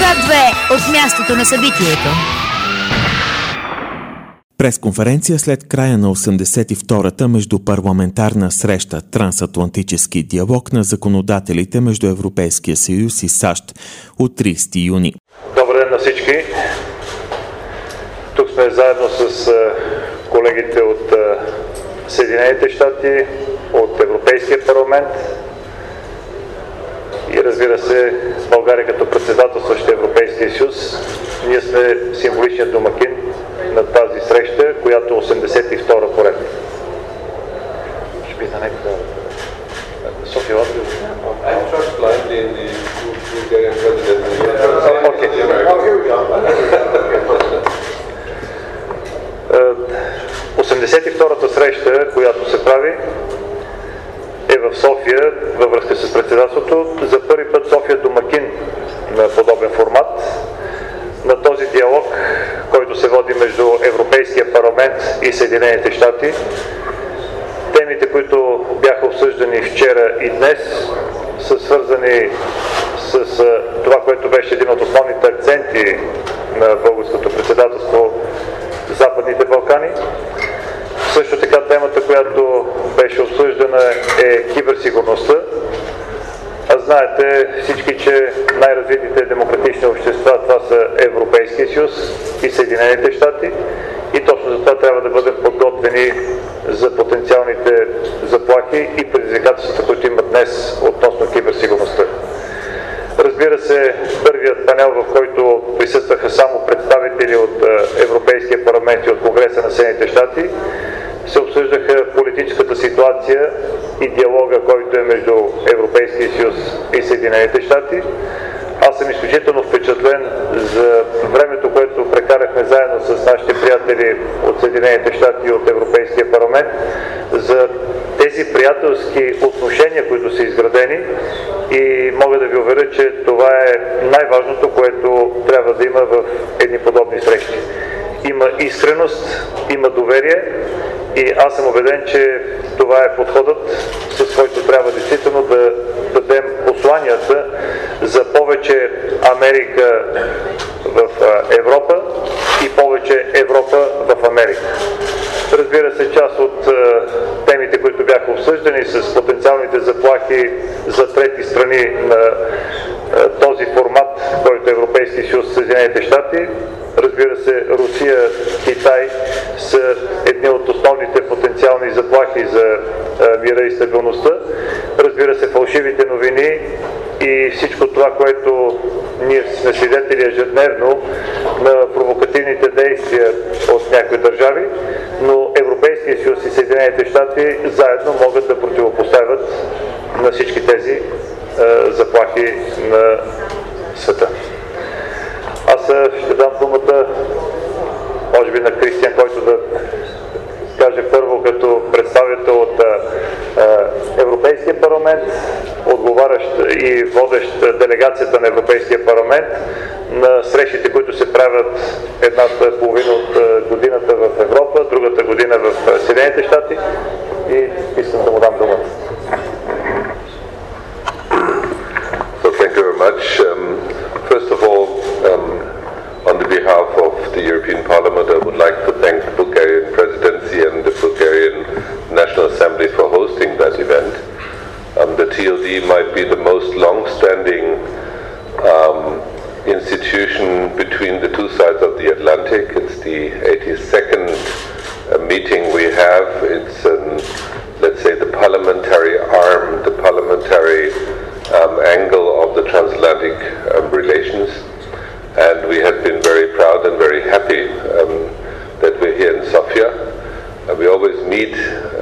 2 от мястото на събитието. Пресконференция след края на 82-та междупарламентарна среща Трансатлантически диалог на законодателите между Европейския съюз и САЩ от 30 юни. Добър ден на всички! Тук сме заедно с колегите от Съединените щати, от Европейския парламент и разбира се България като председателстващ Европейския съюз. Ние сме символичният домакин на тази среща, която е 82-та поред. Ще би за някаква... София Латвия? I'm just blindly in the Bulgarian presidency. Okay. 82-та среща, която се прави, е в София във връзка с председателството. За първи път София е домакин на подобен формат, на този диалог, който се води между Европейския парламент и Съединените щати. Темите, които бяха обсъждани вчера и днес, са свързани с това, което беше един от основните акценти на българското председателство – Западните Балкани. Също така темата, която беше обсъждана, е киберсигурността. А знаете всички, че най-развитите демократични общества това са Европейския съюз и Съединените щати. И точно за това трябва да бъдем подготвени за потенциалните заплахи и предизвикателствата, които имат днес относно киберсигурността. Разбира се, първият панел, в който присъстваха само представители от Европейския парламент и от Конгреса на Съединените щати, се обсъждаха политическата ситуация и диалога, който е между Европейския съюз и Съединените щати. Аз съм изключително впечатлен за времето, което прекарахме заедно с нашите приятели от Съединените щати и от Европейския парламент, за тези приятелски отношения, които са изградени, и мога да ви уверя, че това е най-важното, което трябва да има в едни подобни срещи. Има искреност, има доверие и аз съм убеден, че това е подходът, с който трябва действително да дадем посланията за повече Америка в Европа и повече Европа в Америка. Разбира се, част от темите, които бяха обсъждани с потенциалните заплахи за трети страни на този формат, който е Европейски съюз, Съединените щати. Разбира се, Русия, Китай са едни от основните потенциални заплахи за мира и стабилността. Разбира се, фалшивите новини и всичко това, което ние сме свидетели ежедневно на провокативните действия от някои държави, но Европейския съюз и Съединените щати заедно могат да противопоставят на всички тези заплахи на света. Аз ще дам думата, може би, на Кристиан, който да каже първо като представител от Европейския парламент, отговарящ и водещ делегацията на Европейския парламент на срещите, които се правят едната половина от годината в Европа, другата година в Съединените щати, и искам да му дам думата. So thank you very much. First of all, on the behalf of the European Parliament, I would like to thank the Bulgarian Presidency and the Bulgarian National Assembly for hosting that event. The TLD might be the most long-standing institution between the two sides of the Atlantic. It's the 82nd meeting we have. It's, let's say, the parliamentary arm, the parliamentary angle of the transatlantic relations. And we have been very proud and very happy that we're here in Sofia. We always meet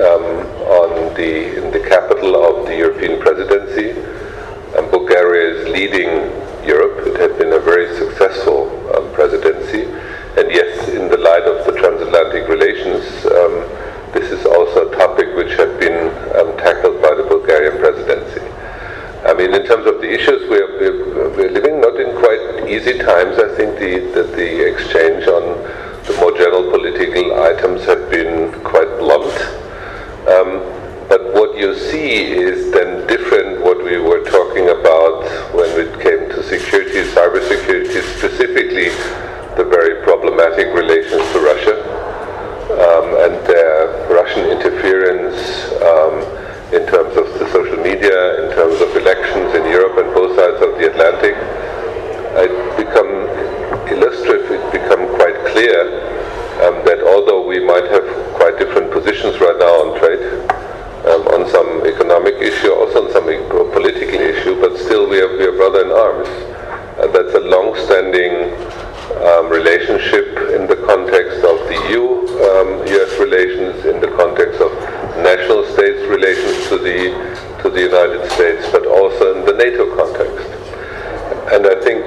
in the capital of the European presidency. Bulgaria is leading Europe. It has been a very successful presidency. And yes, in the light of the transatlantic relations, this is also a topic which has been tackled by the Bulgarian presidency. I mean, in terms of the issues, we're living not in quite easy times. I think that the exchange on the more general political items have been quite blunt. But what you see is then different what we were talking about when it came to security, cybersecurity, relations in the context of national states' relations to the United States, but also in the NATO context. And I think...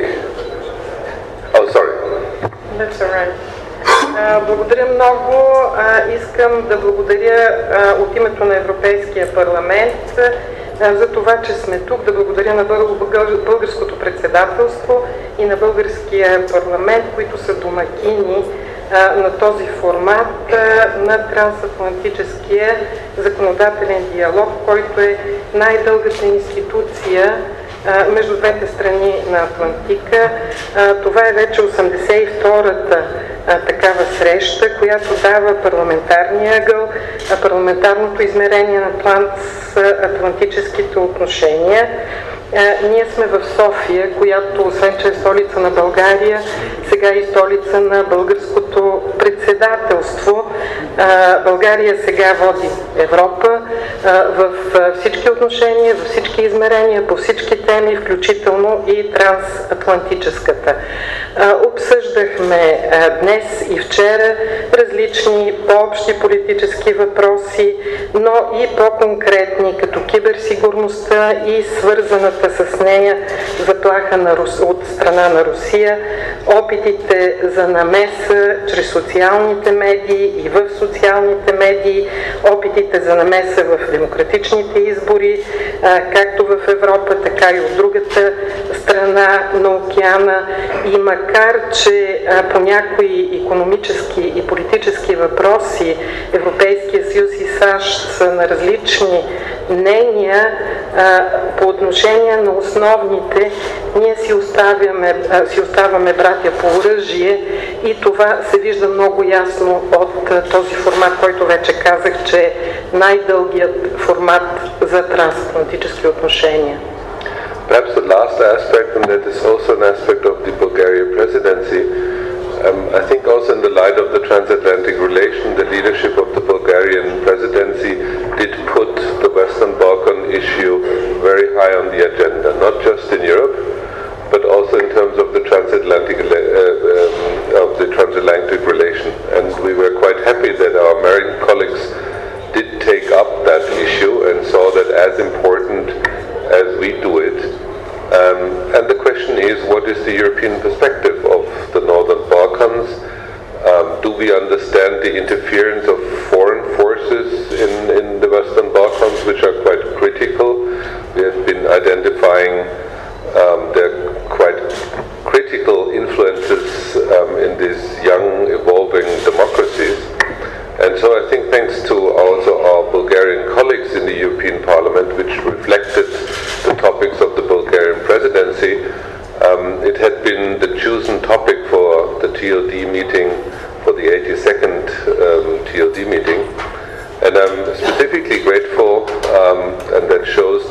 Oh, sorry. That's all right. Благодаря много. Искам да благодаря от името на Европейския парламент за това, че сме тук, да благодаря на българското председателство и на българския парламент, които са домакини на този формат на трансатлантическия законодателен диалог, който е най-дългата институция между двете страни на Атлантика. Това е вече 82-та такава среща, която дава парламентарния ъгъл, парламентарното измерение на трансатлантическите отношения. Ние сме в София, която освен че е столица на България, сега е и столица на българското председателство. България сега води Европа в всички отношения, във всички измерения, по всички теми, включително и трансатлантическата. Обсъждахме днес и вчера различни по-общи политически въпроси, но и по-конкретни, като киберсигурността и свързаната с нея заплаха от страна на Русия, опитите за намеса чрез социалните медии и в социалните медии, опитите за намеса в демократичните избори, както в Европа, така и от другата страна на океана. И макар, че по някои икономически и политически въпроси Европейския съюз и САЩ са на различни мнения, по отношение на основните, ние си оставаме братя по оръжие и това се вижда много ясно от този формат, който вече казах, че е най-дългият формат за трансатлантически отношения. Perhaps the last aspect, and that is also an aspect of the Bulgarian presidency, I think also in the light of the transatlantic relation, the leadership of the Bulgarian presidency did put the Western Balkan issue very high on the agenda, not just in Europe, but also in terms of the transatlantic relation. And we were quite happy that our American colleagues did take up that issue and saw that as important as we do it. And the question is, what is the European perspective of the Northern Balkans? Do we understand the interference of foreign forces in the Western Balkans, which are quite critical? We have been identifying their quite critical influences in these young, evolving democracies. And so I think thanks to also our Bulgarian colleagues in the European Parliament, which reflected the topics of the Bulgarian presidency, it had been the chosen topic for the TLD meeting, for the 82nd TLD meeting. And I'm specifically grateful, and that shows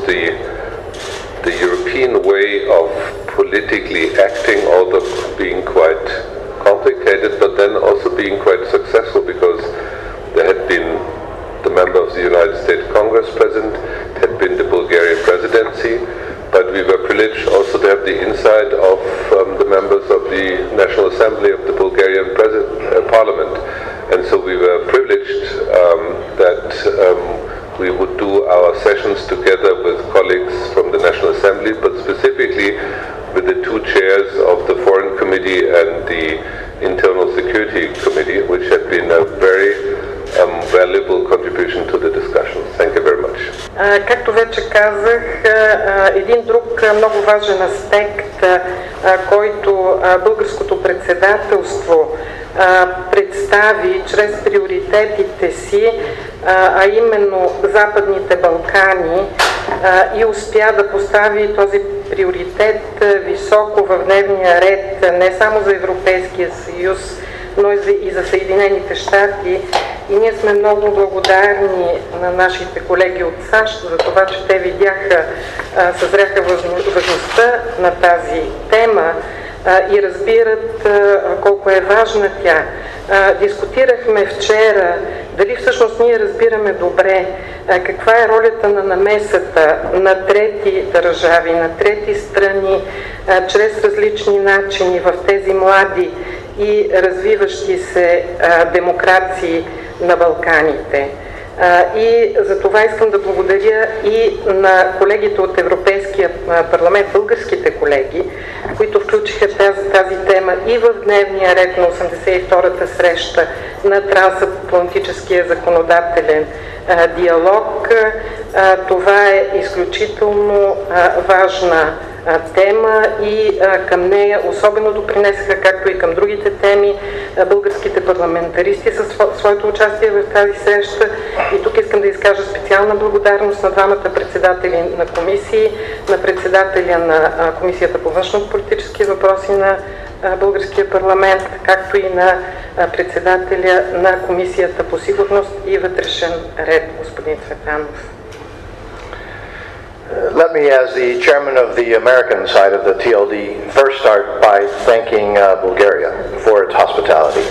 the European way of politically acting, although being quite complicated, but then also being quite successful, because there had been the member of the United States Congress present, it had been the Bulgarian presidency, but we were privileged also to have the insight of the members of the National Assembly of the Bulgarian Parliament. And so we were privileged that we would do our sessions together with colleagues from the National Assembly, but specifically with the two chairs of the Foreign Committee and the Internal Security Committee, which had been a very valuable contribution to the discussion. Thank you very much. Както вече казах, един друг много важен аспект, който българското председателство представи чрез приоритетите си, а именно Западните Балкани, и успя да постави този приоритет високо в дневния ред не само за Европейския съюз, но и за Съединените щати. И ние сме много благодарни на нашите колеги от САЩ за това, че те видяха, съзряха важността на тази тема и разбират колко е важна тя. Дискутирахме вчера дали всъщност ние разбираме добре каква е ролята на намесата на трети държави, на трети страни, чрез различни начини в тези млади и развиващи се демокрации на Балканите. И за това искам да благодаря и на колегите от Европейския парламент, българските колеги, които включиха тази тема и в дневния ред на 82-та среща на трансатлантическия законодателен диалог. Това е изключително важна тема и към нея особено допринесаха, както и към другите теми, българските парламентаристи със своето участие в тази среща. И тук искам да изкажа специална благодарност на двамата председатели на комисии, на председателя на Комисията по външно-политически въпроси на българския парламент, както и на председателя на Комисията по сигурност и вътрешен ред, господин Цветанов. Let me, as the chairman of the American side of the TLD, first start by thanking Bulgaria for its hospitality.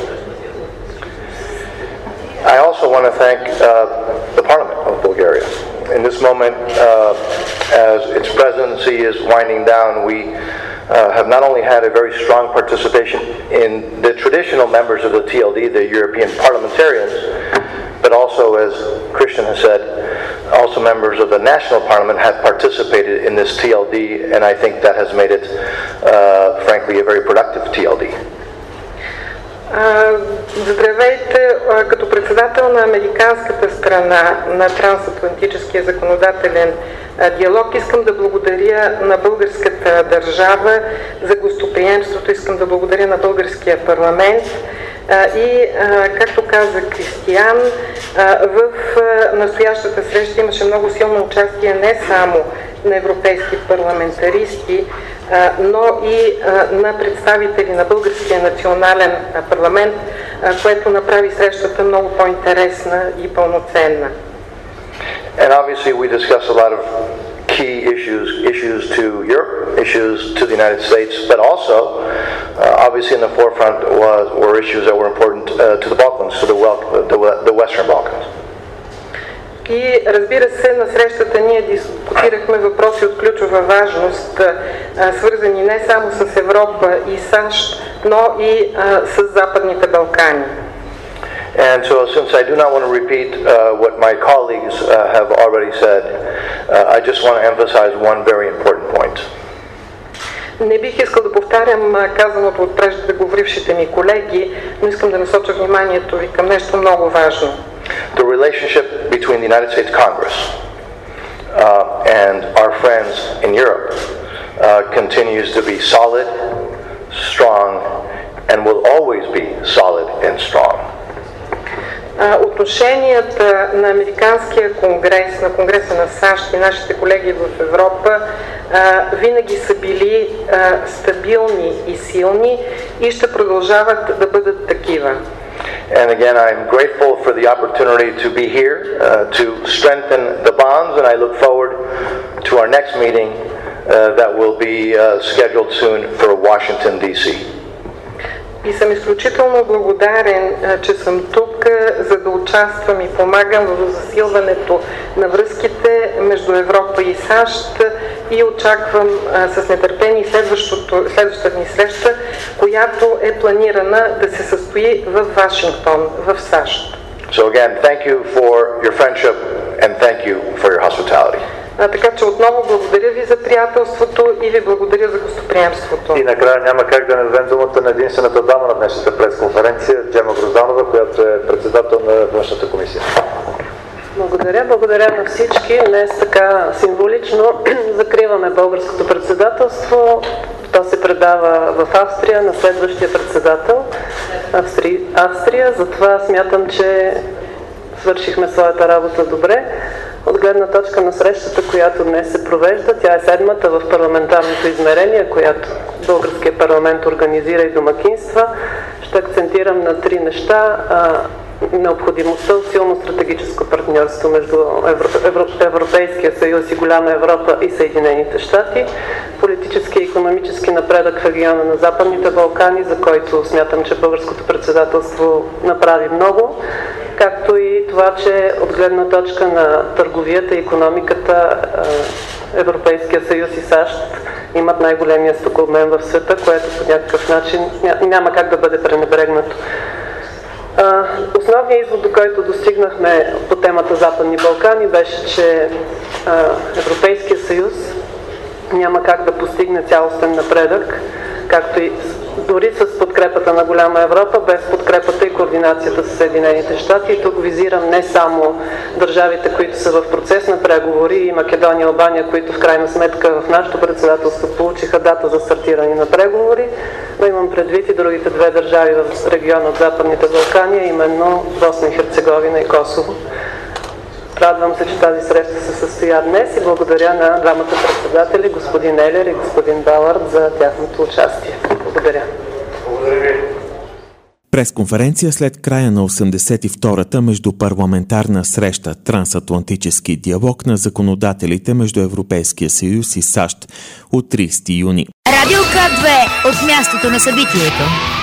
I also want to thank the Parliament of Bulgaria. In this moment, as its presidency is winding down, we have not only had a very strong participation in the traditional members of the TLD, the European parliamentarians, but also, as Christian has said, also members of the national parliament have participated in this TLD, and I think that has made it, frankly, a very productive TLD. Здравейте! Като председател на американската страна на трансатлантическия законодателен диалог искам да благодаря на българската държава за гостоприемството, искам да благодаря на българския парламент и, както каза Кристиян, в настоящата среща имаше много силно участие не само на европейски парламентаристи, но и на представители на Българския национален парламент, което направи срещата много по-интересна и пълноценна. And obviously we discussed a lot of key issues to Europe, issues to the United States, but also obviously in the forefront were issues that were important to the Balkans, to the Western Balkans. И разбира се, на срещата ние дискутирахме въпроси от ключова важност, свързани не само с Европа и САЩ, но и с Западните Балкани. And so, since I do not want to repeat what my colleagues have already said, I just want to emphasize one very important point. Не бих искал да повтарям казаното от преждеговорившите ми колеги, но искам да насоча вниманието ви към нещо много важно. The relationship between the United States Congress and our friends in Europe continues to be solid, strong, and will always be solid and strong. Отношенията на Американския конгрес, на Конгреса на САЩ и нашите колеги в Европа винаги са били стабилни и силни и ще продължават да бъдат такива. And again, I'm grateful for the opportunity to be here to strengthen the bonds, and I look forward to our next meeting that will be scheduled soon for Washington, D.C. И съм изключително благодарен, че съм тук, за да участвам и помагам в засилването на връзките между Европа и САЩ и очаквам с нетърпение следващата ни среща, която е планирана да се състои в Вашингтон, в САЩ. So again, thank you for your friendship and thank you for your hospitality. Така че отново благодаря ви за приятелството и ви благодаря за гостоприемството. И накрая няма как да не дадем думата на единствената дама на днешната пресконференция, Джема Грозданова, която е председател на външната комисия. Благодаря на всички. Днес така символично закриваме българското председателство. То се предава в Австрия на следващия председател Австрия. Затова смятам, че свършихме своята работа добре. От гледна точка на срещата, която днес се провежда, тя е седмата в парламентарното измерение, която българския парламент организира и домакинства. Ще акцентирам на три неща. Необходимостта от силно стратегическо партньорство между Европейския съюз и голяма Европа и Съединените щати, политически и икономически напредък в региона на Западните Балкани, за който смятам, че българското председателство направи много, както и това, че от гледна точка на търговията и икономиката Европейския съюз и САЩ имат най-големия стокообмен в света, което по някакъв начин няма как да бъде пренебрегнато. Основният извод, до който достигнахме по темата Западни Балкани, беше, че Европейския съюз няма как да постигне цялостен напредък, както и дори с подкрепата на голяма Европа, без подкрепата и координацията с Съединените щати. И тук визирам не само държавите, които са в процес на преговори, и Македония и Албания, които в крайна сметка в нашето председателство получиха дата за стартиране на преговори, но имам предвид и другите две държави в региона от Западните Балкани, именно Босна и Херцеговина и Косово. Радвам се, че тази среща се състоя днес и благодаря на двамата председатели, господин Елер и господин Балард, за тяхното участие. Благодаря. Пресконференция след края на 82-та междупарламентарна среща Трансатлантически диалог на законодателите между Европейския съюз и САЩ от 30 юни. Радио К2 от мястото на събитието.